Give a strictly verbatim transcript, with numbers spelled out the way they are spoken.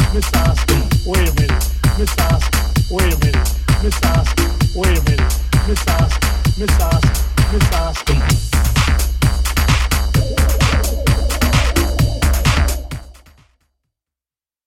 Miss Oscar, wait a minute. Miss Oscar, wait a minute. Miss Oscar, wait a minute. Miss Oscar, Miss Oscar, Miss Oscar.